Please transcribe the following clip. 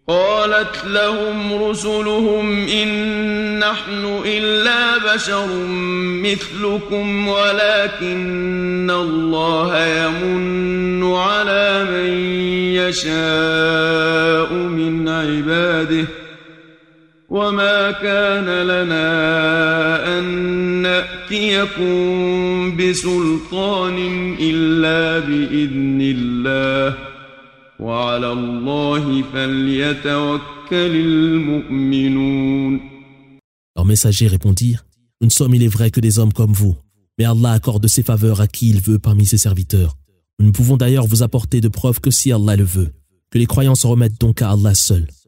قالت لهم رسلهم إن نحن إلا بشر مثلكم ولكن الله يمن على من يشاء من عباده وما كان لنا أن نأتيكم بسلطان إلا بإذن الله وعلى الله فليتوكل المؤمنون. Leurs messagers répondirent, nous ne sommes il est vrai que des hommes comme vous, mais Allah accorde ses faveurs à qui il veut parmi ses serviteurs. Nous ne pouvons d'ailleurs vous apporter de preuves que si Allah le veut, que les croyants se remettent donc à Allah seul.